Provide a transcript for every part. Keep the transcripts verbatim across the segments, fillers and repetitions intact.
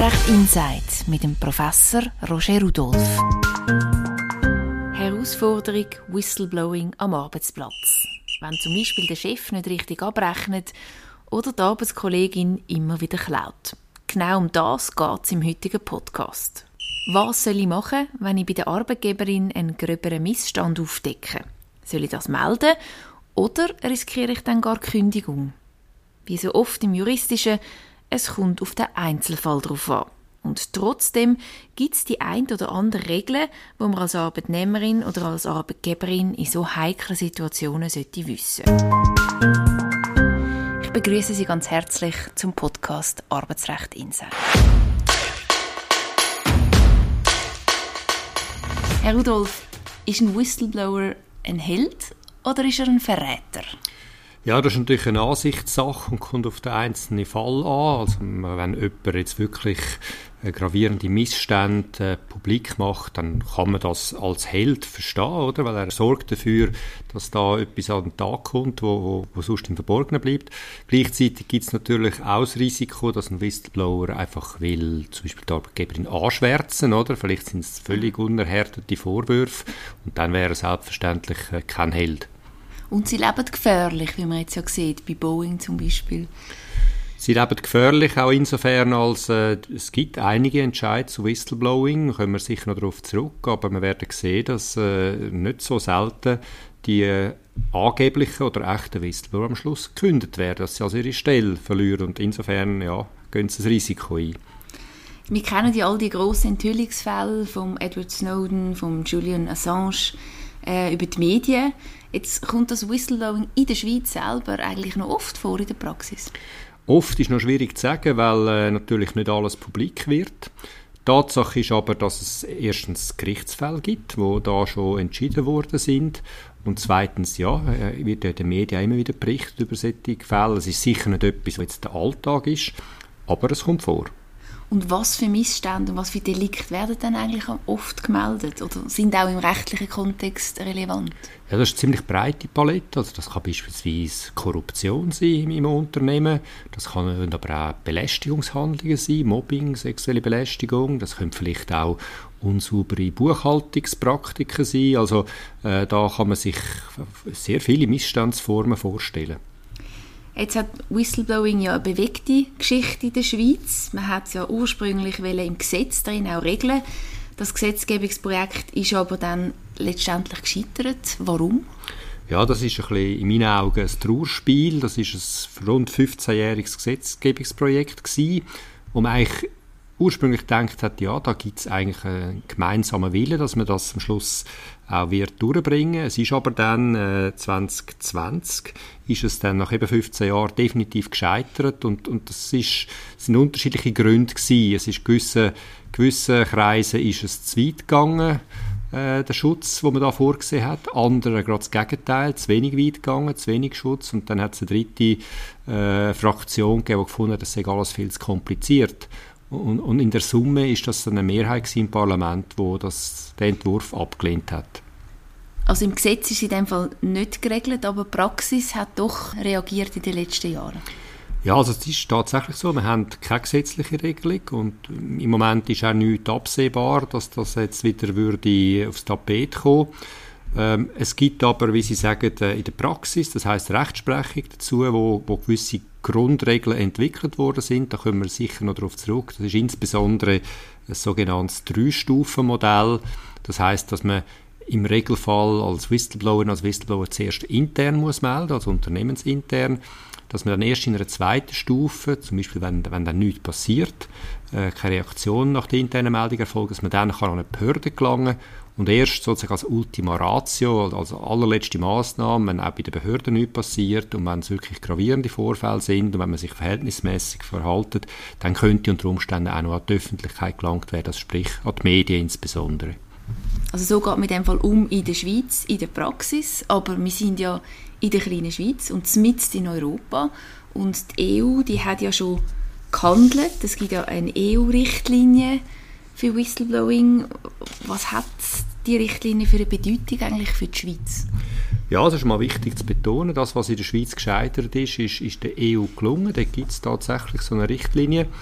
Arbeitsrecht Insight mit dem Professor Roger Rudolph. Herausforderung Whistleblowing am Arbeitsplatz. Wenn zum Beispiel der Chef nicht richtig abrechnet oder die Arbeitskollegin immer wieder klaut. Genau um das geht es im heutigen Podcast. Was soll ich machen, wenn ich bei der Arbeitgeberin einen gröberen Missstand aufdecke? Soll ich das melden oder riskiere ich dann gar Kündigung? Wie so oft im Juristischen, es kommt auf den Einzelfall drauf an. Und trotzdem gibt es die ein oder andere Regel, die man als Arbeitnehmerin oder als Arbeitgeberin in so heiklen Situationen sollte wissen. Ich begrüße Sie ganz herzlich zum Podcast Arbeitsrecht Insight. Herr Rudolph, ist ein Whistleblower ein Held oder ist er ein Verräter? Ja, das ist natürlich eine Ansichtssache und kommt auf den einzelnen Fall an. Also wenn jemand jetzt wirklich gravierende Missstände äh, publik macht, dann kann man das als Held verstehen, oder? Weil er sorgt dafür, dass da etwas an den Tag kommt, wo, wo, wo sonst im Verborgenen bleibt. Gleichzeitig gibt es natürlich auch das Risiko, dass ein Whistleblower einfach will, zum Beispiel die Arbeitgeberin anschwärzen, oder? Vielleicht sind es völlig unerhärtete Vorwürfe und dann wäre er selbstverständlich äh, kein Held. Und sie leben gefährlich, wie man jetzt ja sieht, bei Boeing zum Beispiel. Sie leben gefährlich auch insofern, als äh, es gibt einige Entscheidungen zu Whistleblowing, da kommen wir sicher noch darauf zurück, aber wir werden sehen, dass äh, nicht so selten die äh, angeblichen oder echten Whistleblower am Schluss gekündigt werden, dass sie also ihre Stelle verlieren und insofern ja, gehen sie das Risiko ein. Wir kennen ja all die grossen Enthüllungsfälle von Edward Snowden, von Julian Assange äh, über die Medien. Jetzt kommt das Whistleblowing in der Schweiz selber eigentlich noch oft vor in der Praxis. Oft ist noch schwierig zu sagen, weil äh, natürlich nicht alles publik wird. Tatsache ist aber, dass es erstens Gerichtsfälle gibt, wo da schon entschieden worden sind. Und zweitens, ja, äh, wird ja in den Medien immer wieder berichtet über solche Fälle. Es ist sicher nicht etwas, was jetzt der Alltag ist, aber es kommt vor. Und was für Missstände und was für Delikte werden dann eigentlich oft gemeldet oder sind auch im rechtlichen Kontext relevant? Ja, das ist eine ziemlich breite Palette. Also das kann beispielsweise Korruption sein im Unternehmen, das kann aber auch Belästigungshandlungen sein, Mobbing, sexuelle Belästigung, das können vielleicht auch unsaubere Buchhaltungspraktiken sein. Also äh, da kann man sich sehr viele Missstandsformen vorstellen. Jetzt hat Whistleblowing ja eine bewegte Geschichte in der Schweiz. Man hat es ja ursprünglich im Gesetz drin auch regeln. Das Gesetzgebungsprojekt ist aber dann letztendlich gescheitert. Warum? Ja, das ist ein bisschen, in meinen Augen ein Trauerspiel. Das ist ein rund fünfzehnjähriges Gesetzgebungsprojekt gewesen, wo man eigentlich ursprünglich gedacht hat, ja, da gibt es eigentlich einen gemeinsamen Willen, dass man das am Schluss auch wird durchbringen. Es ist aber dann äh, zwanzig zwanzig ist es dann nach eben fünfzehn Jahren definitiv gescheitert und, und das ist, das sind unterschiedliche Gründe gewesen. Es ist gewisse, gewissen Kreisen ist es zu weit gegangen, äh, der Schutz, den man da vorgesehen hat. Andere gerade das Gegenteil, zu wenig weit gegangen, zu wenig Schutz. Und dann hat es eine dritte äh, Fraktion gegeben, die gefunden hat, das sei alles viel zu kompliziert. Und, und in der Summe ist das eine Mehrheit im Parlament, die das, den Entwurf abgelehnt hat. Also im Gesetz ist es in dem Fall nicht geregelt, aber die Praxis hat doch reagiert in den letzten Jahren. Ja, also es ist tatsächlich so, wir haben keine gesetzliche Regelung und im Moment ist auch nichts absehbar, dass das jetzt wieder würde aufs Tapet kommen. Ähm, es gibt aber, wie Sie sagen, in der Praxis, das heisst Rechtsprechung dazu, wo, wo gewisse Grundregeln entwickelt worden sind. Da kommen wir sicher noch darauf zurück. Das ist insbesondere ein sogenanntes Drei-Stufen-Modell. Das heisst, dass man im Regelfall als Whistleblower, als Whistleblower zuerst intern muss melden, also unternehmensintern, dass man dann erst in einer zweiten Stufe, zum Beispiel wenn, wenn dann nichts passiert, äh, keine Reaktion nach der internen Meldung erfolgt, dass man dann kann an eine Behörde gelangen und erst sozusagen als Ultima Ratio, also allerletzte Massnahme, wenn auch bei den Behörden nichts passiert und wenn es wirklich gravierende Vorfälle sind und wenn man sich verhältnismäßig verhält, dann könnte unter Umständen auch noch an die Öffentlichkeit gelangt werden, also sprich an die Medien insbesondere. Also so geht man in dem Fall um in der Schweiz, in der Praxis, aber wir sind ja in der kleinen Schweiz und mitten in Europa und die E U, die hat ja schon gehandelt, es gibt ja eine E U-Richtlinie für Whistleblowing. Was hat die Richtlinie für eine Bedeutung eigentlich für die Schweiz? Ja, es ist mal wichtig zu betonen, das, was in der Schweiz gescheitert ist, ist, ist der E U gelungen. Da gibt es tatsächlich so eine Richtlinie.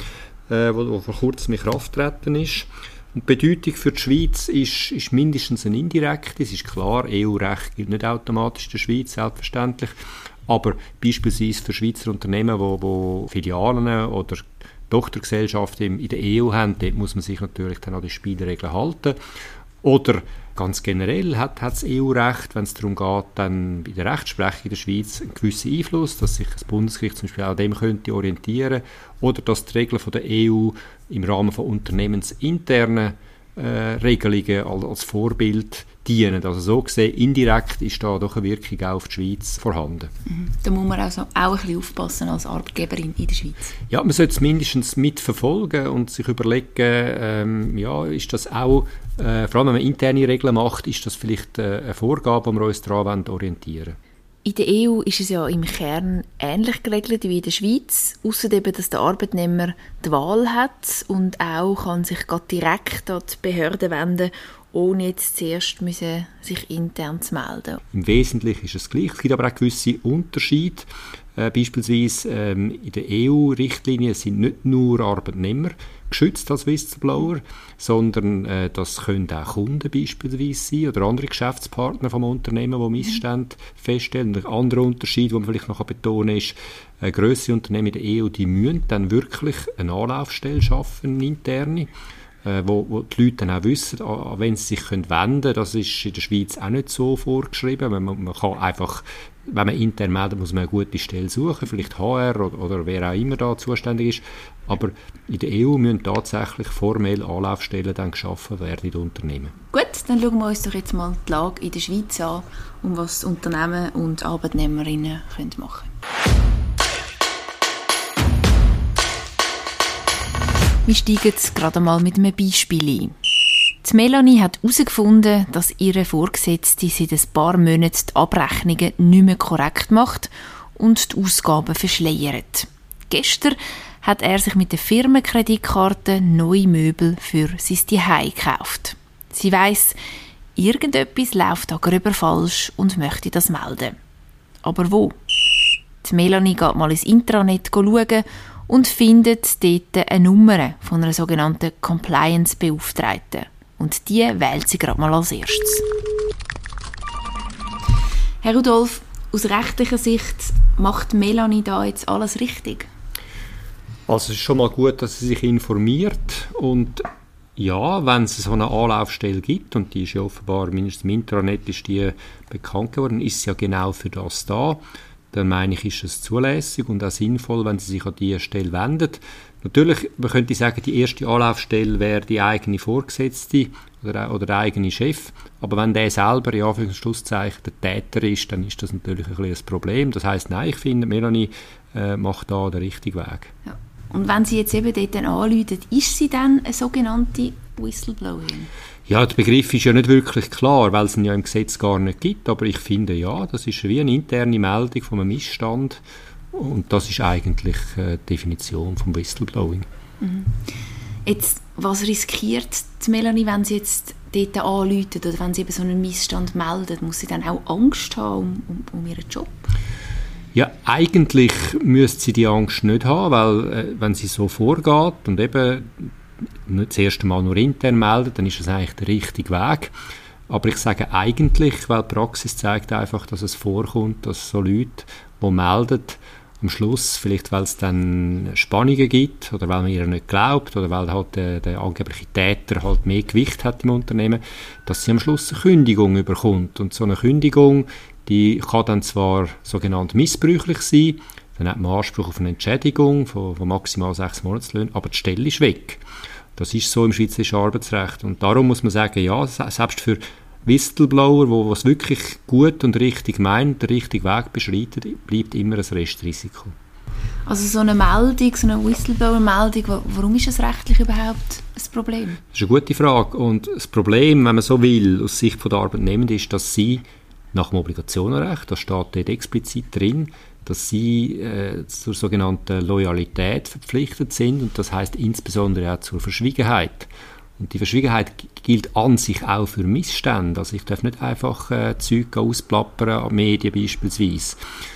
äh, wo, wo vor kurzem in Kraft getreten ist. Und die Bedeutung für die Schweiz ist, ist mindestens eine indirekte. Es ist klar, E U-Recht gilt nicht automatisch in der Schweiz, selbstverständlich. Aber beispielsweise für Schweizer Unternehmen, die, die Filialen oder Tochtergesellschaften in der E U haben, dort muss man sich natürlich dann an die Spielregeln halten. Oder ganz generell hat, hat das E U-Recht, wenn es darum geht, dann bei der Rechtsprechung in der Schweiz einen gewissen Einfluss, dass sich das Bundesgericht zum Beispiel auch dem könnte orientieren oder dass die Regeln von der E U im Rahmen von unternehmensinternen äh, Regelungen als, als Vorbild dienen. Also so gesehen, indirekt ist da doch eine Wirkung auch auf die Schweiz vorhanden. Mhm. Da muss man also auch ein bisschen aufpassen als Arbeitgeberin in der Schweiz. Ja, man sollte es mindestens mitverfolgen und sich überlegen, ähm, ja, ist das auch, äh, vor allem wenn man interne Regeln macht, ist das vielleicht äh, eine Vorgabe, wo wir uns daran orientieren wollen. In der E U ist es ja im Kern ähnlich geregelt wie in der Schweiz, ausser eben, dass der Arbeitnehmer die Wahl hat und auch kann sich gerade direkt an die Behörden wenden, ohne jetzt zuerst müssen sich intern zu melden. Im Wesentlichen ist es gleich. Es gibt aber auch gewisse Unterschiede. Äh, beispielsweise ähm, in der E U-Richtlinie sind nicht nur Arbeitnehmer geschützt als Whistleblower, sondern äh, das können auch Kunden beispielsweise sein oder andere Geschäftspartner vom Unternehmen, die Missstände mhm. feststellen. Ein anderer Unterschied, den man vielleicht noch betonen kann, ist, äh, grössere Unternehmen in der E U, die müssen dann wirklich eine Anlaufstelle schaffen, eine interne, äh, wo, wo die Leute dann auch wissen, an wen sie sich können wenden können. Das ist in der Schweiz auch nicht so vorgeschrieben. Man, man kann einfach, wenn man intern meldet, muss man eine gute Stelle suchen, vielleicht H R oder, oder wer auch immer da zuständig ist. Aber in der E U müssen tatsächlich formell Anlaufstellen dann geschaffen werden in den Unternehmen. Gut, dann schauen wir uns doch jetzt mal die Lage in der Schweiz an und was Unternehmen und Arbeitnehmerinnen können machen können. Wir steigen jetzt gerade mal mit einem Beispiel ein. Die Melanie hat herausgefunden, dass ihre Vorgesetzte seit ein paar Monaten die Abrechnungen nicht mehr korrekt macht und die Ausgaben verschleiert. Gestern hat er sich mit der Firmenkreditkarte neue Möbel für sein Zuhause gekauft. Sie weiss, irgendetwas läuft da gröber falsch und möchte das melden. Aber wo? Die Melanie geht mal ins Intranet schauen und findet dort eine Nummer von einer sogenannten Compliance-Beauftragten. Und die wählt sie gerade mal als erstes. Herr Rudolph, aus rechtlicher Sicht macht Melanie da jetzt alles richtig? Also es ist schon mal gut, dass sie sich informiert und ja, wenn es so eine Anlaufstelle gibt, und die ist ja offenbar, mindestens im Intranet ist die bekannt geworden, ist sie ja genau für das da, dann meine ich, ist es zulässig und auch sinnvoll, wenn sie sich an diese Stelle wendet. Natürlich, man könnte sagen, die erste Anlaufstelle wäre die eigene Vorgesetzte oder, oder der eigene Chef, aber wenn der selber, in Anführungs- und Schlusszeichen, der Täter ist, dann ist das natürlich ein bisschen ein Problem. Das heisst, nein, ich finde, Melanie äh, macht da den richtigen Weg. Ja. Und wenn sie jetzt eben dort anrufen, ist sie dann eine sogenannte Whistleblowerin? Ja, der Begriff ist ja nicht wirklich klar, weil es ihn ja im Gesetz gar nicht gibt, aber ich finde, ja, das ist wie eine interne Meldung von einem Missstand und das ist eigentlich äh, die Definition vom Whistleblowing. Mhm. Jetzt, was riskiert die Melanie, wenn sie jetzt dort anruft oder wenn sie eben so einen Missstand meldet? Muss sie dann auch Angst haben um, um, um ihren Job? Ja, eigentlich müsste sie die Angst nicht haben, weil äh, wenn sie so vorgeht und eben nicht das erste Mal nur intern meldet, dann ist das eigentlich der richtige Weg. Aber ich sage eigentlich, weil die Praxis zeigt einfach, dass es vorkommt, dass so Leute, die melden, am Schluss, vielleicht weil es dann Spannungen gibt oder weil man ihr nicht glaubt oder weil halt der, der angebliche Täter halt mehr Gewicht hat im Unternehmen, dass sie am Schluss eine Kündigung überkommt. Und so eine Kündigung, die kann dann zwar sogenannt missbräuchlich sein, dann hat man Anspruch auf eine Entschädigung von, von maximal sechs Monatslöhnen, aber die Stelle ist weg. Das ist so im schweizerischen Arbeitsrecht. Und darum muss man sagen, ja, selbst für Whistleblower, die es wirklich gut und richtig meinen, den richtigen Weg beschreiten, bleibt immer ein Restrisiko. Also so eine Meldung, so eine Whistleblower-Meldung, warum ist das rechtlich überhaupt ein Problem? Das ist eine gute Frage. Und das Problem, wenn man so will, aus Sicht der Arbeitnehmenden, ist, dass sie nach dem Obligationenrecht, das steht dort explizit drin, dass sie äh, zur sogenannten Loyalität verpflichtet sind und das heißt insbesondere auch zur Verschwiegenheit. Und die Verschwiegenheit gilt an sich auch für Missstände. Also ich darf nicht einfach äh, Zeug ausplappern an Medien beispielsweise.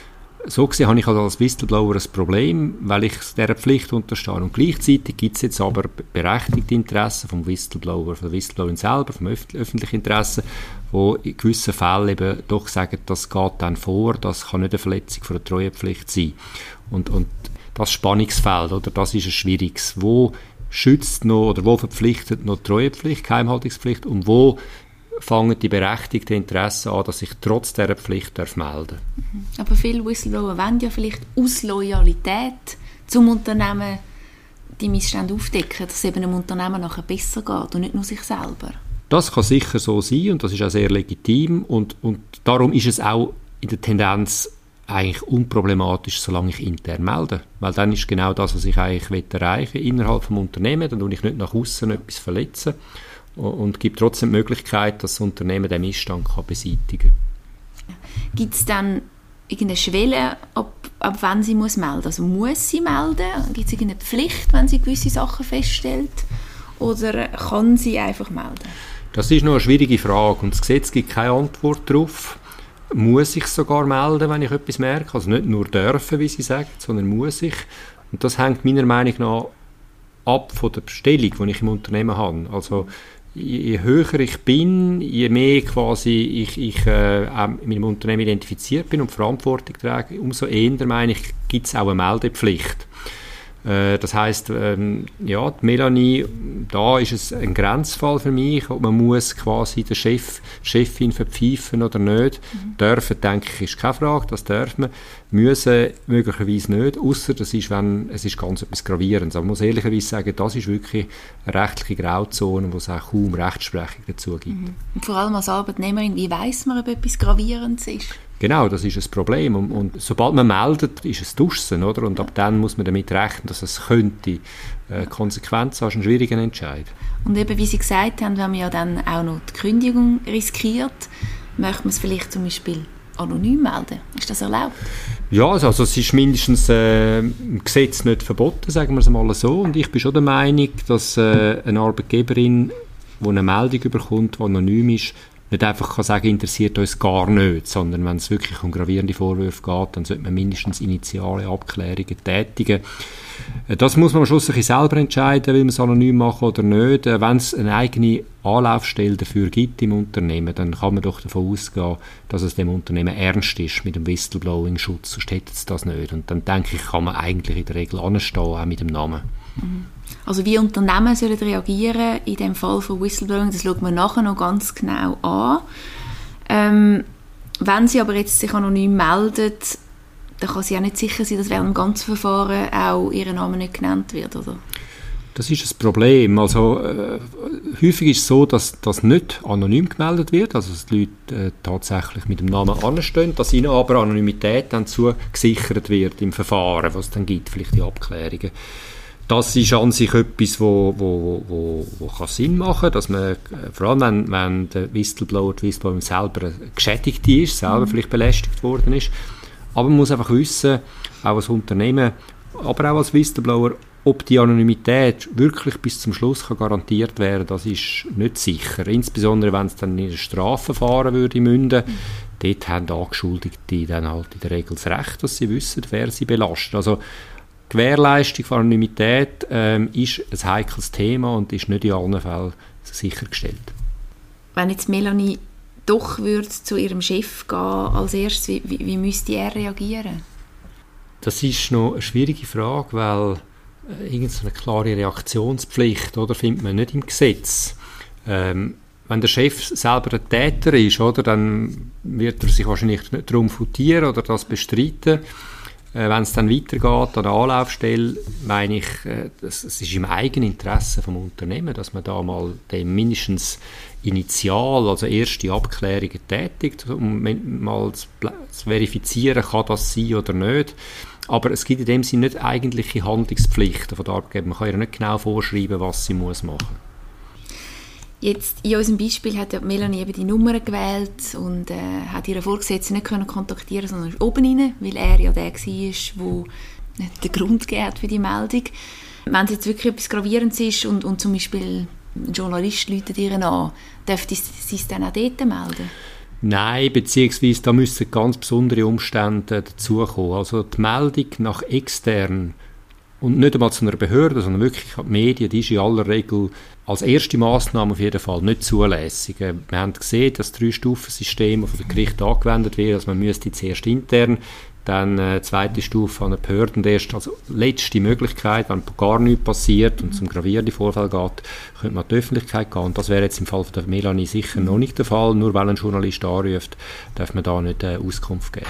so gesehen habe ich also als Whistleblower ein Problem, weil ich dieser Pflicht unterstehe. Und gleichzeitig gibt es jetzt aber berechtigte Interessen vom Whistleblower, von der Whistleblowerin selber, vom öf- öffentlichen Interesse, wo in gewissen Fällen eben doch sagen, das geht dann vor, das kann nicht eine Verletzung von der Treuepflicht sein. Und, und das Spannungsfeld, oder, das ist ein schwieriges. Wo schützt noch, oder wo verpflichtet noch die Treuepflicht, Geheimhaltungspflicht, und wo fangen die berechtigten Interessen an, dass ich trotz dieser Pflicht darf melden darf. Aber viele Whistleblower wollen ja vielleicht aus Loyalität zum Unternehmen die Missstände aufdecken, dass es eben einem Unternehmen nachher besser geht und nicht nur sich selber. Das kann sicher so sein und das ist auch sehr legitim und, und darum ist es auch in der Tendenz eigentlich unproblematisch, solange ich intern melde. Weil dann ist genau das, was ich eigentlich erreichen will, innerhalb des Unternehmens, dann tue ich nicht nach außen etwas verletzen und gibt trotzdem die Möglichkeit, dass das Unternehmen den Missstand kann beseitigen kann. Gibt es dann irgendeine Schwelle, ab, ab wann sie muss melden? Also muss sie melden? Gibt es irgendeine Pflicht, wenn sie gewisse Sachen feststellt? Oder kann sie einfach melden? Das ist noch eine schwierige Frage und das Gesetz gibt keine Antwort darauf. Muss ich sogar melden, wenn ich etwas merke? Also nicht nur dürfen, wie sie sagt, sondern muss ich. Und das hängt meiner Meinung nach ab von der Stellung, die ich im Unternehmen habe. Also je höher ich bin, je mehr quasi ich, ich äh, mit meinem Unternehmen identifiziert bin und Verantwortung trage, umso eher, meine ich, gibt es auch eine Meldepflicht. Äh, das heisst, ähm, ja, die Melanie, da ist es ein Grenzfall für mich, ob man muss quasi den Chef, Chefin verpfeifen oder nicht. Mhm. Dürfen, denke ich, ist keine Frage, das darf man. Müssen möglicherweise nicht, ausser das ist, wenn es ist ganz etwas Gravierendes. Aber man muss ehrlicherweise sagen, das ist wirklich eine rechtliche Grauzone, wo es auch kaum Rechtsprechung dazu gibt. Mhm. Und vor allem als Arbeitnehmerin, wie weiss man, ob etwas Gravierendes ist? Genau, das ist ein Problem. Und, und sobald man meldet, ist es draussen, oder? Und ab dann muss man damit rechnen, dass es könnte äh, Konsequenzen haben, einen schwierigen Entscheid. Und eben, wie Sie gesagt haben, wenn man ja dann auch noch die Kündigung riskiert, möchte man es vielleicht zum Beispiel anonym melden. Ist das erlaubt? Ja, also, also es ist mindestens äh, im Gesetz nicht verboten, sagen wir es mal so. Und ich bin schon der Meinung, dass äh, eine Arbeitgeberin, die eine Meldung bekommt, die anonym ist, nicht einfach kann sagen, interessiert uns gar nicht, sondern wenn es wirklich um gravierende Vorwürfe geht, dann sollte man mindestens initiale Abklärungen tätigen. Das muss man schlussendlich selber entscheiden, will man es anonym machen oder nicht. Wenn es eine eigene Anlaufstelle dafür gibt im Unternehmen, dann kann man doch davon ausgehen, dass es dem Unternehmen ernst ist mit dem Whistleblowing-Schutz, sonst hätte es das nicht. Und dann denke ich, kann man eigentlich in der Regel anstehen, auch mit dem Namen. Also wie Unternehmen sollen reagieren in dem Fall von Whistleblowing, das schaut man nachher noch ganz genau an. Ähm, wenn sie aber jetzt sich anonym meldet, dann kann sie auch nicht sicher sein, dass während dem ganzen Verfahren auch ihr Name nicht genannt wird, oder? Das ist ein Problem. Also äh, häufig ist es so, dass das nicht anonym gemeldet wird, also dass die Leute äh, tatsächlich mit dem Namen anstehen, dass ihnen aber Anonymität dann zugesichert wird im Verfahren, was es dann gibt, vielleicht die Abklärungen. Das ist an sich etwas, wo, wo, wo, wo kann Sinn machen, dass man, vor allem wenn, wenn der Whistleblower, die Whistleblower selber geschädigt ist, selber mhm. vielleicht belästigt worden ist. Aber man muss einfach wissen, auch als Unternehmen, aber auch als Whistleblower, ob die Anonymität wirklich bis zum Schluss kann garantiert werden, das ist nicht sicher. Insbesondere, wenn es dann in ein Strafverfahren würde münden, mhm. dort haben Angeschuldigte dann halt in der Regel das Recht, dass sie wissen, wer sie belastet. Also Gewährleistung von Anonymität ähm, ist ein heikles Thema und ist nicht in allen Fällen sichergestellt. Wenn jetzt Melanie doch würde zu ihrem Chef gehen als erstes, wie, wie, wie müsste er reagieren? Das ist noch eine schwierige Frage, weil äh, irgendeine klare Reaktionspflicht, oder, findet man nicht im Gesetz. Ähm, wenn der Chef selber ein Täter ist, oder, dann wird er sich wahrscheinlich nicht darum futieren oder das bestreiten. Äh, wenn es dann weitergeht an der Anlaufstelle, meine ich, äh, das, es ist im eigenen Interesse vom Unternehmen, dass man da mal dem mindestens initial, also erste Abklärungen tätigt, um mal zu, zu verifizieren, kann das sein oder nicht. Aber es gibt in dem Sinne nicht eigentliche Handlungspflichten von der Arbeitgeber. Man kann ihr nicht genau vorschreiben, was sie muss machen. Jetzt in unserem Beispiel hat ja Melanie eben die Nummer gewählt und äh, hat ihren Vorgesetzten nicht können kontaktieren, sondern ist oben rein, weil er ja der war, der den Grund gegeben hat für die Meldung. Wenn es jetzt wirklich etwas Gravierendes ist und, und zum Beispiel ein Journalist läutet ihr an, dürfte sie es dann auch dort melden? Nein, beziehungsweise da müssen ganz besondere Umstände dazukommen. Also die Meldung nach extern und nicht einmal zu einer Behörde, sondern wirklich an die Medien, die ist in aller Regel als erste Massnahme auf jeden Fall nicht zulässig. Wir haben gesehen, dass das Drei-Stufen-System, das von den Gerichten angewendet wird, also man müsste zuerst intern, dann äh, zweite Stufe an eine Behörde und erst als letzte Möglichkeit, wenn gar nichts passiert und zum gravierenden Vorfall geht, könnte man an die Öffentlichkeit gehen. Und das wäre jetzt im Fall von der Melanie sicher noch nicht der Fall. Nur weil ein Journalist anruft, darf man da nicht äh, Auskunft geben.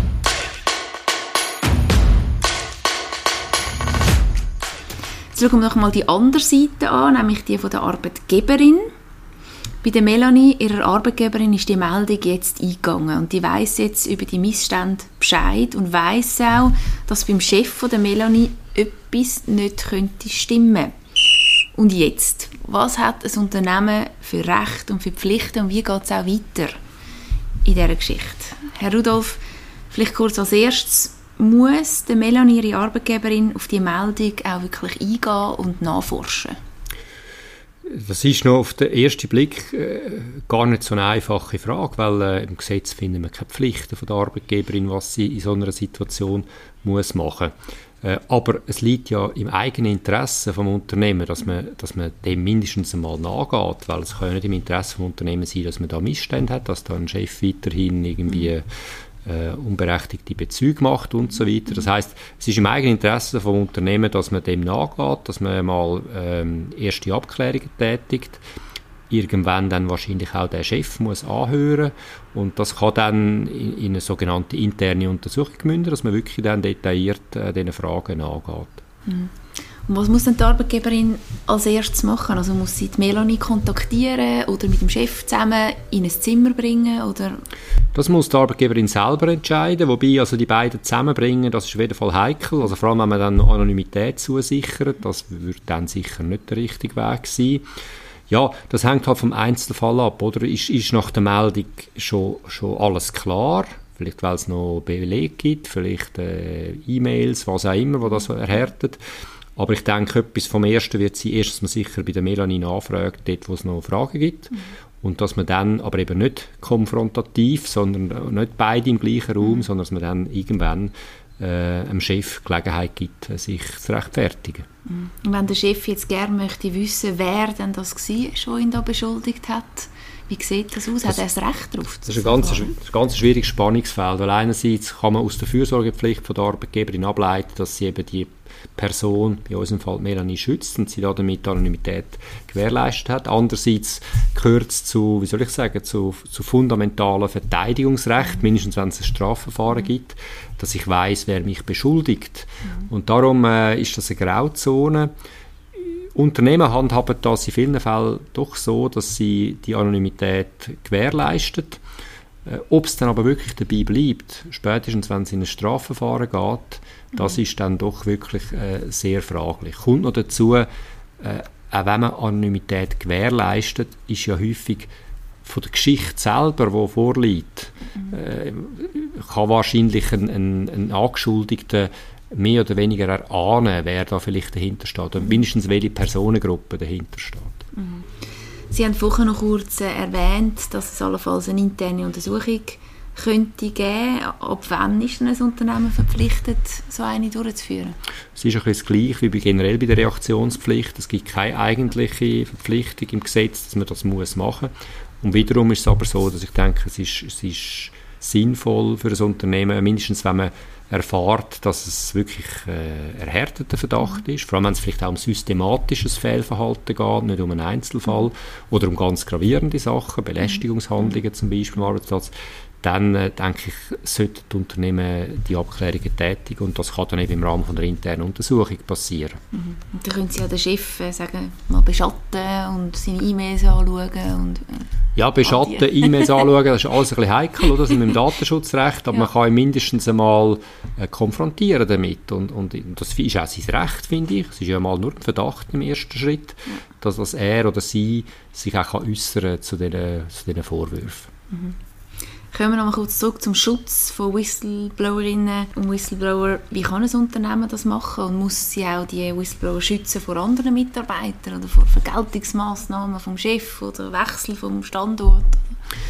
Jetzt schauen wir noch mal die andere Seite an, nämlich die von der Arbeitgeberin. Bei der Melanie, ihrer Arbeitgeberin, ist die Meldung jetzt eingegangen und die weiss jetzt über die Missstände Bescheid und weiss auch, dass beim Chef von der Melanie etwas nicht könnte stimmen. Und jetzt, was hat ein Unternehmen für Rechte und für Pflichten und wie geht es auch weiter in dieser Geschichte? Herr Rudolph, vielleicht kurz als erstes, muss die Melanie, ihre Arbeitgeberin, auf die Meldung auch wirklich eingehen und nachforschen? Das ist noch auf den ersten Blick äh, gar nicht so eine einfache Frage, weil äh, im Gesetz finden wir keine Pflichten von der Arbeitgeberin, was sie in so einer Situation muss machen. Äh, aber es liegt ja im eigenen Interesse vom Unternehmen, dass man, dass man dem mindestens einmal nachgeht, weil es kann ja nicht im Interesse vom Unternehmen sein, dass man da Missstände hat, dass da ein Chef weiterhin irgendwie Äh, unberechtigte Bezüge macht und so weiter. Das heisst, es ist im eigenen Interesse vom Unternehmen, dass man dem nachgeht, dass man mal ähm, erste Abklärungen tätigt, irgendwann dann wahrscheinlich auch der Chef muss anhören und das kann dann in, in eine sogenannte interne Untersuchung münden, dass man wirklich dann detailliert äh, diesen Fragen nachgeht. Mhm. Und was muss denn die Arbeitgeberin als erstes machen? Also muss sie die Melanie kontaktieren oder mit dem Chef zusammen in ein Zimmer bringen? Oder? Das muss die Arbeitgeberin selber entscheiden, wobei also die beiden zusammenbringen, das ist auf jeden Fall heikel. Also vor allem, wenn man dann Anonymität zusichert, das würde dann sicher nicht der richtige Weg sein. Ja, das hängt halt vom Einzelfall ab, oder? Ist, ist nach der Meldung schon, schon alles klar? Vielleicht, weil es noch Beleg gibt, vielleicht äh, E-Mails, was auch immer, was das erhärtet. Aber ich denke, etwas vom Ersten wird sein, erst, dass man sicher bei der Melanie nachfragt, dort, wo es noch Fragen gibt. Mhm. Und dass man dann, aber eben nicht konfrontativ, sondern nicht beide im gleichen Raum, mhm. sondern dass man dann irgendwann äh, dem Chef Gelegenheit gibt, sich zu rechtfertigen. Mhm. Und wenn der Chef jetzt gerne möchte wissen, wer denn das war, der ihn da beschuldigt hat, wie sieht das aus? Hat er das Recht darauf? Das ist ein ganz, ein ganz schwieriges Spannungsfeld, weil einerseits kann man aus der Fürsorgepflicht von der Arbeitgeberin ableiten, dass sie eben die Person, in unserem Fall Melanie, schützt und sie damit Anonymität gewährleistet hat. Andererseits gehört es zu, wie soll ich sagen, zu, zu fundamentalen Verteidigungsrechten, mindestens wenn es ein Strafverfahren gibt, dass ich weiss, wer mich beschuldigt. Mhm. Und darum äh, ist das eine Grauzone. Unternehmen handhaben das in vielen Fällen doch so, dass sie die Anonymität gewährleisten. Äh, ob es dann aber wirklich dabei bleibt, spätestens wenn es in ein Strafverfahren geht, das mhm. ist dann doch wirklich äh, sehr fraglich. Kommt noch dazu, äh, auch wenn man Anonymität gewährleistet, ist ja häufig von der Geschichte selber, die vorliegt, mhm. äh, kann wahrscheinlich ein, ein, ein Angeschuldigter mehr oder weniger erahnen, wer da vielleicht dahinter steht und mindestens welche Personengruppe dahinter steht. Mhm. Sie haben vorhin noch kurz äh, erwähnt, dass es allenfalls eine interne Untersuchung könnte geben. Ab wann ist denn ein Unternehmen verpflichtet, so eine durchzuführen? Es ist ein bisschen das Gleiche wie bei generell bei der Reaktionspflicht. Es gibt keine eigentliche Verpflichtung im Gesetz, dass man das muss machen muss. Und wiederum ist es aber so, dass ich denke, es ist, es ist sinnvoll für ein Unternehmen, mindestens wenn man erfährt, dass es wirklich äh, erhärteter Verdacht ist, vor allem wenn es vielleicht auch um systematisches Fehlverhalten geht, nicht um einen Einzelfall oder um ganz gravierende Sachen, Belästigungshandlungen zum Beispiel am Arbeitsplatz, dann äh, denke ich, sollten die Unternehmen die Abklärungen tätigen und das kann dann eben im Rahmen von der internen Untersuchung passieren. Mhm. Und dann können Sie ja den Chef äh, sagen, mal beschatten und seine E-Mails anschauen. Und, äh, ja, beschatten, E-Mails anschauen, das ist alles ein bisschen heikel, oder? Das ist mit dem Datenschutzrecht, aber ja. man kann ihn mindestens einmal äh, konfrontieren damit und, und das ist auch sein Recht, finde ich. Es ist ja mal nur ein Verdacht im ersten Schritt, ja. dass, dass er oder sie sich auch äußern zu diesen zu diesen Vorwürfen. Mhm. Kommen wir noch mal kurz zurück zum Schutz von Whistleblowerinnen und Whistleblower. Wie kann ein Unternehmen das machen und muss sie auch die Whistleblower schützen vor anderen Mitarbeitern oder vor Vergeltungsmaßnahmen vom Chef oder Wechsel vom Standort?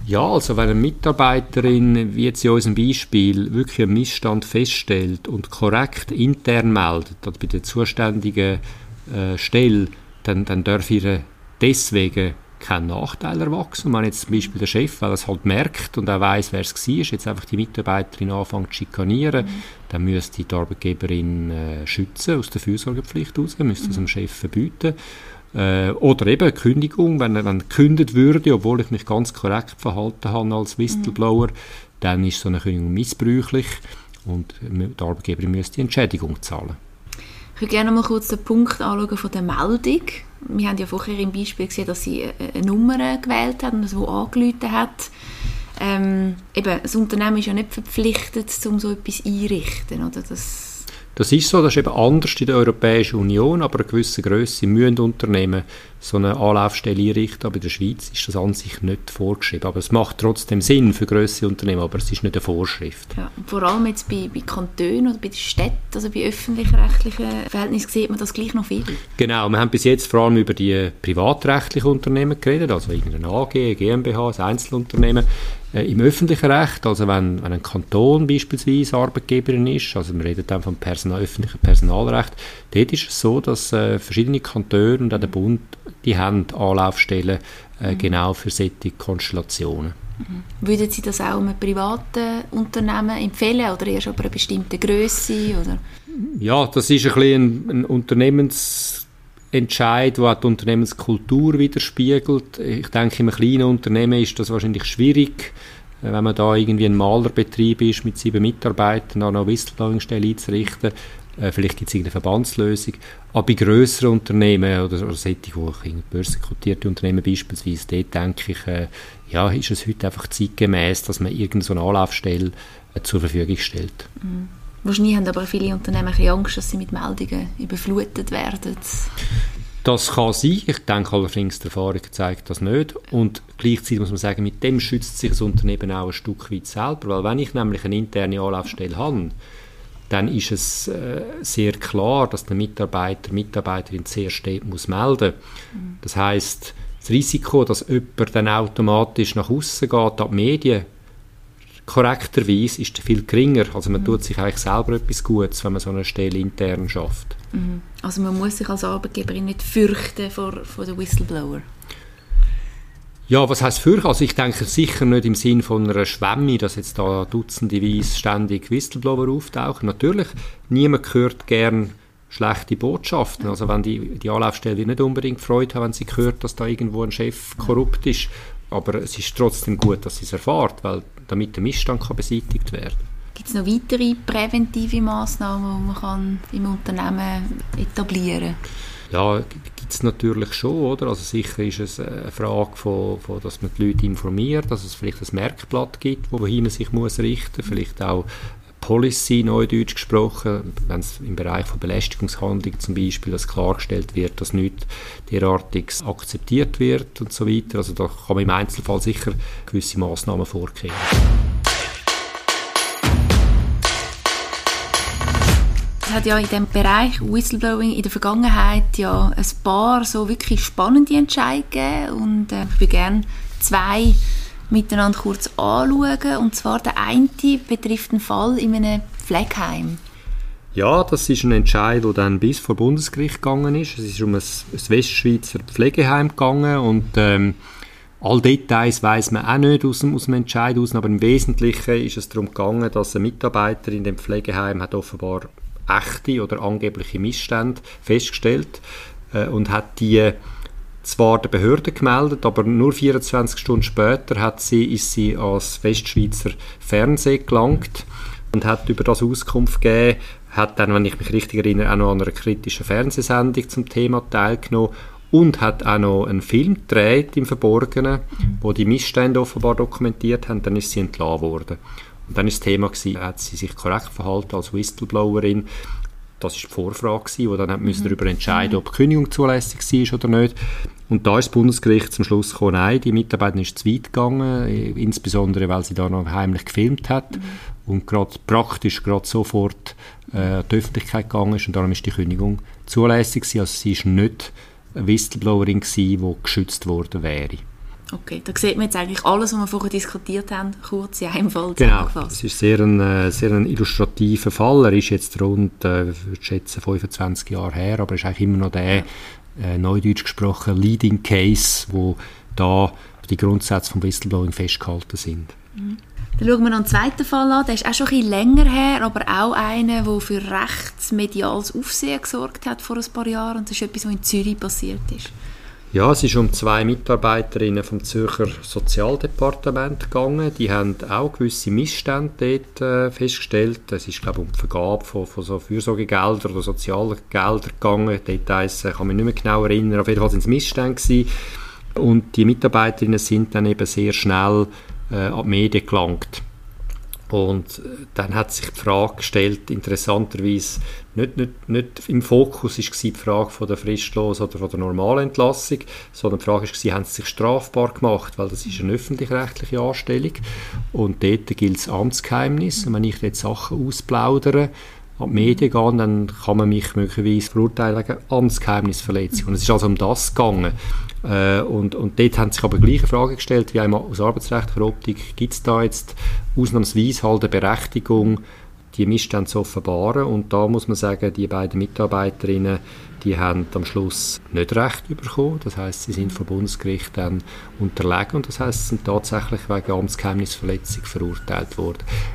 Ja, also wenn eine Mitarbeiterin, wie jetzt in unserem Beispiel, wirklich einen Missstand feststellt und korrekt intern meldet, also bei der zuständigen äh, Stelle, dann, dann darf ihr deswegen kein Nachteil erwachsen. Und wenn jetzt zum Beispiel der Chef, weil er es halt merkt und auch weiss, wer es war, jetzt einfach die Mitarbeiterin anfängt zu schikanieren, mhm. dann müsste die Arbeitgeberin äh, schützen aus der Fürsorgepflicht raus, müsste das mhm. dem Chef verbieten. Äh, oder eben eine Kündigung, wenn er dann gekündigt würde, obwohl ich mich ganz korrekt verhalten habe als Whistleblower, mhm. dann ist so eine Kündigung missbräuchlich und die Arbeitgeberin müsste die Entschädigung zahlen. Ich würde gerne mal kurz den Punkt anschauen von der Meldung. Wir haben ja vorher im Beispiel gesehen, dass sie eine Nummer gewählt hat und das, wo angerufen hat. Ähm, eben, das Unternehmen ist ja nicht verpflichtet, um so etwas einzurichten, oder? Das Das ist so, das ist eben anders in der Europäischen Union, aber eine gewisse Grösse müssen Unternehmen so eine Anlaufstelle einrichten, aber in der Schweiz ist das an sich nicht vorgeschrieben. Aber es macht trotzdem Sinn für grosse Unternehmen, aber es ist nicht eine Vorschrift. Ja, vor allem jetzt bei, bei Kantonen oder bei den Städten, also bei öffentlich-rechtlichen Verhältnissen, sieht man das gleich noch viel. Genau, wir haben bis jetzt vor allem über die privatrechtlichen Unternehmen geredet, also irgendeine A G, eine GmbH, ein Einzelunternehmen. Äh, Im öffentlichen Recht, also wenn, wenn ein Kanton beispielsweise Arbeitgeberin ist, also wir reden dann vom Personal, öffentlichen Personalrecht, dort ist es so, dass äh, verschiedene Kantone und auch der Bund, die haben Anlaufstellen äh, mhm. genau für solche Konstellationen. Mhm. Würden Sie das auch einem privaten Unternehmen empfehlen oder erst ab einer bestimmten Grösse? Oder? Ja, das ist ein bisschen ein, ein Unternehmensentscheid, der auch die Unternehmenskultur widerspiegelt. Ich denke, in einem kleinen Unternehmen ist das wahrscheinlich schwierig, wenn man da irgendwie ein Malerbetrieb ist mit sieben Mitarbeitern, an eine Whistleblowing-Stelle einzurichten. Äh, vielleicht gibt es irgendeine Verbandslösung. Aber bei grösseren Unternehmen oder, oder solche, wo börsenkotierte Unternehmen beispielsweise, dort denke ich, äh, ja, ist es heute einfach zeitgemäß, dass man irgendeine so eine Anlaufstelle äh, zur Verfügung stellt. Mhm. Wahrscheinlich haben aber viele Unternehmen ein bisschen Angst, dass sie mit Meldungen überflutet werden. Das kann sein. Ich denke allerdings, die Erfahrung zeigt das nicht. Und gleichzeitig muss man sagen, mit dem schützt sich das Unternehmen auch ein Stück weit selber. Weil wenn ich nämlich eine interne Anlaufstelle habe, dann ist es äh, sehr klar, dass der Mitarbeiter, Mitarbeiterin zuerst dort muss melden. Mhm. Das heisst, das Risiko, dass jemand dann automatisch nach außen geht, an die Medien, korrekterweise ist viel geringer. Also man mhm. tut sich eigentlich selber etwas Gutes, wenn man so eine Stelle intern schafft. Mhm. Also man muss sich als Arbeitgeberin nicht fürchten vor, vor den Whistleblower? Ja, was heisst fürchten? Also ich denke sicher nicht im Sinn von einer Schwemme, dass jetzt da dutzendeweise ständig Whistleblower auftauchen. Natürlich, niemand hört gern schlechte Botschaften. Also wenn die, die Anlaufstelle nicht unbedingt Freude haben, wenn sie hört, dass da irgendwo ein Chef korrupt ist. Aber es ist trotzdem gut, dass sie es erfährt, weil damit der Missstand kann beseitigt werden. Gibt es noch weitere präventive Massnahmen, die man kann im Unternehmen etablieren kann? Ja, gibt es natürlich schon, oder? Also sicher ist es eine Frage, von, von, dass man die Leute informiert, dass es vielleicht ein Merkblatt gibt, wohin man sich muss richten muss, vielleicht auch Policy, neudeutsch gesprochen, wenn es im Bereich von Belästigungshandlungen zum Beispiel dass klargestellt wird, dass nichts derartiges akzeptiert wird und so weiter. Also da kann man im Einzelfall sicher gewisse Massnahmen vorkehren. Es hat ja in diesem Bereich Whistleblowing in der Vergangenheit ja ein paar so wirklich spannende Entscheidungen gegeben und äh, ich würde gerne zwei miteinander kurz anschauen. Und zwar der eine betrifft einen Fall in einem Pflegeheim. Ja, das ist ein Entscheid, der dann bis vor Bundesgericht gegangen ist. Es ist um ein, ein Westschweizer Pflegeheim gegangen und ähm, alle Details weiss man auch nicht aus dem, aus dem Entscheid aus, aber im Wesentlichen ist es darum gegangen, dass ein Mitarbeiter in dem Pflegeheim hat offenbar echte oder angebliche Missstände festgestellt äh, und hat die zwar der Behörde gemeldet, aber nur vierundzwanzig Stunden später hat sie, ist sie als Westschweizer Fernsehen gelangt und hat über das Auskunft gegeben, hat dann, wenn ich mich richtig erinnere, auch noch an einer kritischen Fernsehsendung zum Thema teilgenommen und hat auch noch einen Film gedreht im Verborgenen, wo die Missstände offenbar dokumentiert haben, dann ist sie entlassen worden. Und dann war das Thema, hat sie sich korrekt verhalten als Whistleblowerin. Das war die Vorfrage, die dann mhm. müssen darüber entscheiden, ob die Kündigung zulässig war oder nicht. Und da ist das Bundesgericht zum Schluss gekommen, nein, die Mitarbeiterin ist zu weit gegangen, insbesondere weil sie da noch heimlich gefilmt hat mhm. und grad, praktisch gerade sofort äh, an die Öffentlichkeit gegangen ist und darum ist die Kündigung zulässig gewesen. Also sie war nicht eine Whistleblowerin gewesen, die geschützt worden wäre. Okay, da sieht man jetzt eigentlich alles, was wir vorher diskutiert haben, kurz in einem Fall genau, zusammengefasst. es ist sehr ein, äh, sehr ein illustrativer Fall. Er ist jetzt rund, äh, ich würde schätzen, fünfundzwanzig Jahre her, aber ist eigentlich immer noch der, äh, neudeutsch gesprochen, Leading Case, wo da die Grundsätze vom Whistleblowing festgehalten sind. Mhm. Dann schauen wir noch einen zweiten Fall an, der ist auch schon ein bisschen länger her, aber auch einer, der für recht mediales Aufsehen gesorgt hat vor ein paar Jahren, und das ist etwas, was in Zürich passiert ist. Ja, es ist um zwei Mitarbeiterinnen vom Zürcher Sozialdepartement gegangen. Die haben auch gewisse Missstände dort äh, festgestellt. Es ist, glaube ich, um die Vergabe von, von so Fürsorgegeldern oder Sozialgeldern gegangen. Details äh, kann man nicht mehr genau erinnern. Auf jeden Fall sind es Missstände gewesen. Und die Mitarbeiterinnen sind dann eben sehr schnell äh, an die Medien gelangt. Und dann hat sich die Frage gestellt, interessanterweise, nicht, nicht, nicht im Fokus war die Frage von der fristlosen oder von der normalen Entlassung, sondern die Frage war, haben sie sich strafbar gemacht, weil das ist eine öffentlich-rechtliche Anstellung und dort gilt das Amtsgeheimnis. Und wenn ich dort Sachen ausplaudere, an die Medien gehe, dann kann man mich möglicherweise verurteilen wegen Amtsgeheimnisverletzung. Und es ist also um das gegangen. Äh, und, und dort haben sich aber gleiche Fragen gestellt, wie einmal aus arbeitsrechtlicher Optik, gibt es da jetzt ausnahmsweise halt eine Berechtigung, die Missstände zu offenbaren? Und da muss man sagen, die beiden Mitarbeiterinnen, die haben am Schluss nicht Recht bekommen. Das heisst, sie sind vom Bundesgericht dann unterlegen und das heisst, sie sind tatsächlich wegen Amtsgeheimnisverletzung verurteilt worden.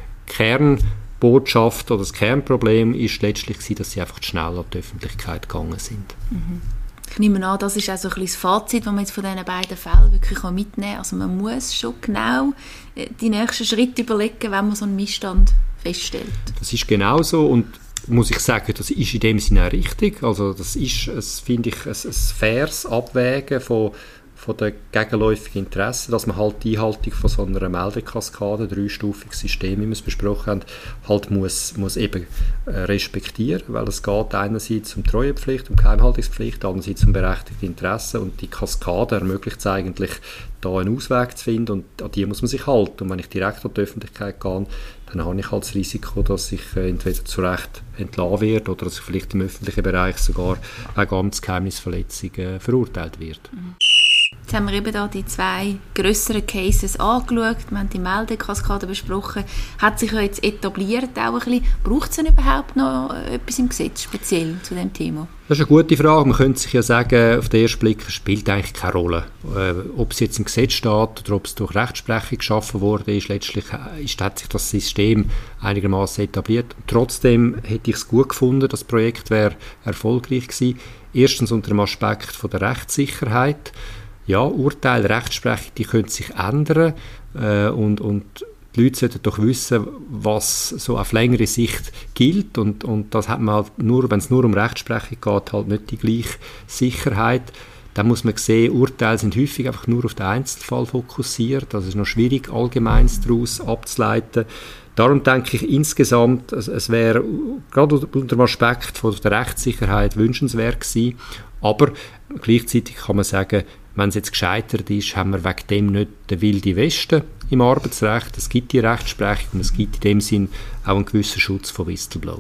Kernbotschaft oder das Kernproblem ist letztlich gewesen, dass sie einfach zu schnell an die Öffentlichkeit gegangen sind. Mhm. Ich nehme an, das ist auch so ein bisschen das Fazit, das man jetzt von diesen beiden Fällen wirklich mitnehmen kann. Also man muss schon genau die nächsten Schritte überlegen, wenn man so einen Missstand feststellt. Das ist genau so und muss ich sagen, das ist in dem Sinne auch richtig. Also das ist, es, finde ich, ein, ein faires Abwägen von von den gegenläufigen Interessen, dass man halt die Einhaltung von so einer Meldekaskade, dreistufiges System, wie wir es besprochen haben, halt muss, muss eben äh, respektieren, weil es geht einerseits um Treuepflicht, um Geheimhaltungspflicht, andererseits um berechtigte Interessen und die Kaskade ermöglicht es eigentlich, da einen Ausweg zu finden und an die muss man sich halten. Und wenn ich direkt an die Öffentlichkeit gehe, dann habe ich halt das Risiko, dass ich äh, entweder zu Recht entlassen werde oder dass ich vielleicht im öffentlichen Bereich sogar wegen Amtsgeheimnisverletzung äh, verurteilt werde. Mhm. Jetzt haben wir eben da die zwei grösseren Cases angeschaut, wir haben die Meldekaskade besprochen, hat sich ja jetzt etabliert auch ein bisschen. Braucht es denn überhaupt noch etwas im Gesetz speziell zu diesem Thema? Das ist eine gute Frage. Man könnte sich ja sagen, auf den ersten Blick spielt eigentlich keine Rolle. Äh, ob es jetzt im Gesetz steht oder ob es durch Rechtsprechung geschaffen worden ist, letztlich ist, hat sich das System einigermaßen etabliert. Und trotzdem hätte ich es gut gefunden, das Projekt wäre erfolgreich gewesen. Erstens unter dem Aspekt von der Rechtssicherheit. Ja, Urteile, Rechtsprechung, die können sich ändern äh, und, und die Leute sollten doch wissen, was so auf längere Sicht gilt und, und das hat man halt nur, wenn es nur um Rechtsprechung geht, halt nicht die gleiche Sicherheit. Dann muss man sehen, Urteile sind häufig einfach nur auf den Einzelfall fokussiert, das ist noch schwierig, Allgemeines daraus abzuleiten. Darum denke ich insgesamt, es, es wäre gerade unter dem Aspekt von der Rechtssicherheit wünschenswert gewesen, aber gleichzeitig kann man sagen, wenn es jetzt gescheitert ist, haben wir wegen dem nicht den wilden Westen im Arbeitsrecht. Es gibt die Rechtsprechung und es gibt in dem Sinn auch einen gewissen Schutz von Whistleblowern.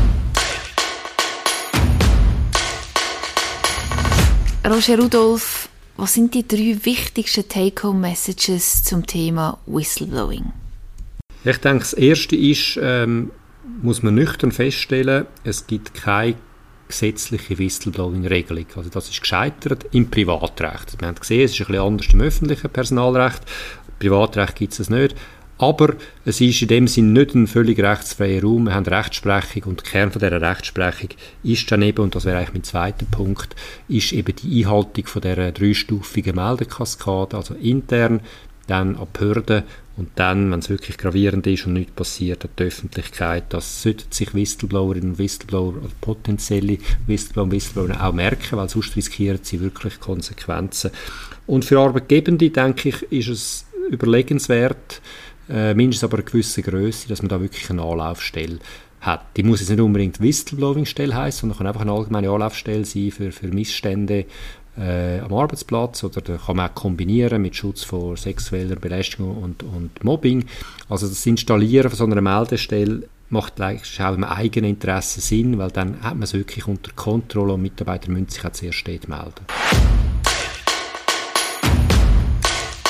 Roger Rudolph, was sind die drei wichtigsten Take-Home-Messages zum Thema Whistleblowing? Ich denke, das Erste ist, ähm, muss man nüchtern feststellen, es gibt keine gesetzliche Whistleblowing-Regelung. Also das ist gescheitert im Privatrecht. Wir haben gesehen, es ist ein bisschen anders im öffentlichen Personalrecht. Im Privatrecht gibt es es nicht. Aber es ist in dem Sinn nicht ein völlig rechtsfreier Raum. Wir haben Rechtsprechung und der Kern von dieser Rechtsprechung ist dann eben, und das wäre eigentlich mein zweiter Punkt, ist eben die Einhaltung von dieser dreistufigen Meldekaskade, also intern, dann an die Behörden und dann, wenn es wirklich gravierend ist und nichts passiert, an die Öffentlichkeit. Das sollten sich Whistleblowerinnen und Whistleblower oder potenzielle Whistleblower und Whistleblower auch merken, weil sonst riskieren sie wirklich Konsequenzen. Und für Arbeitgebende, denke ich, ist es überlegenswert, äh, mindestens aber eine gewisse Grösse, dass man da wirklich eine Anlaufstelle hat. Die muss jetzt nicht unbedingt Whistleblowing-Stelle heissen, sondern kann einfach eine allgemeine Anlaufstelle sein für, für Missstände Äh, am Arbeitsplatz oder da kann man auch kombinieren mit Schutz vor sexueller Belästigung und, und Mobbing. Also das Installieren von so einer Meldestelle macht eigentlich auch im eigenen Interesse Sinn, weil dann hat man es wirklich unter Kontrolle und Mitarbeiter müssen sich auch zuerst dort melden.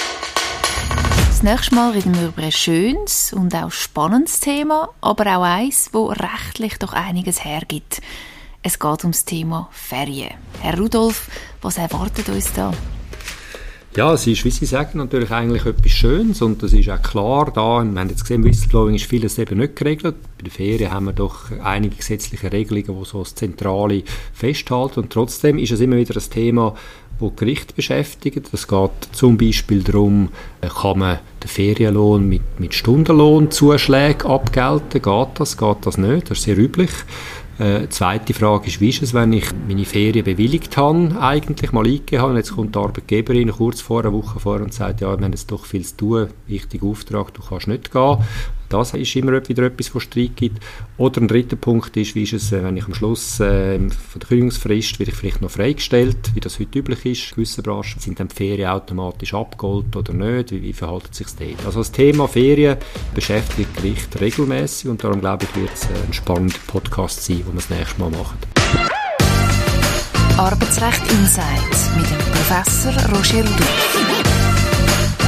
Das nächste Mal reden wir über ein schönes und auch spannendes Thema, aber auch eins, das rechtlich doch einiges hergibt. Es geht ums Thema Ferien. Herr Rudolph, was erwartet uns da? Ja, es ist, wie Sie sagen, natürlich eigentlich etwas Schönes und das ist auch klar da. Wir haben jetzt gesehen, Whistleblowing ist vieles eben nicht geregelt. Bei den Ferien haben wir doch einige gesetzliche Regelungen, die so das Zentrale festhalten und trotzdem ist es immer wieder ein Thema, das Gerichte beschäftigt. Es geht zum Beispiel darum, kann man den Ferienlohn mit, mit Stundenlohnzuschlägen abgelten? Geht das, geht das nicht? Das ist sehr üblich. Äh, die zweite Frage ist, wie ist es, wenn ich meine Ferien bewilligt habe, eigentlich mal eingegeben habe, und jetzt kommt die Arbeitgeberin kurz vor, eine Woche vor und sagt, ja, wir haben jetzt doch viel zu tun, wichtiger Auftrag, du kannst nicht gehen. Das ist immer wieder etwas, was Streit gibt. Oder ein dritter Punkt ist, wie ist es, wenn ich am Schluss äh, von der Kündigungsfrist werde ich vielleicht noch freigestellt, wie das heute üblich ist. In gewissen Branchen sind dann die Ferien automatisch abgeholt oder nicht. Wie, wie verhält sich das dort? Also das Thema Ferien beschäftigt Gericht regelmäßig und darum glaube ich, wird es ein spannender Podcast sein, den wir das nächste Mal machen. Arbeitsrecht Insights mit dem Professor Roger Rudolph.